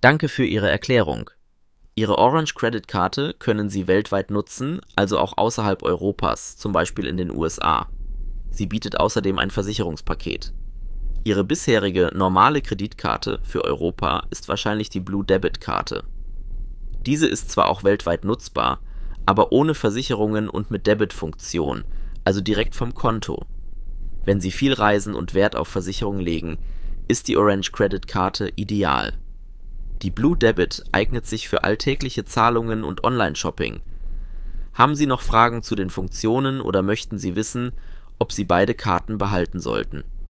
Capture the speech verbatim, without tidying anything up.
Danke für Ihre Erklärung. Ihre Orange Credit Karte können Sie weltweit nutzen, also auch außerhalb Europas, zum Beispiel in den U S A. Sie bietet außerdem ein Versicherungspaket. Ihre bisherige normale Kreditkarte für Europa ist wahrscheinlich die Blue Debit Karte. Diese ist zwar auch weltweit nutzbar, aber ohne Versicherungen und mit Debit-Funktion, also direkt vom Konto. Wenn Sie viel reisen und Wert auf Versicherungen legen, ist die Orange Credit Karte ideal. Die Blue Debit eignet sich für alltägliche Zahlungen und Online-Shopping. Haben Sie noch Fragen zu den Funktionen oder möchten Sie wissen, ob Sie beide Karten behalten sollten?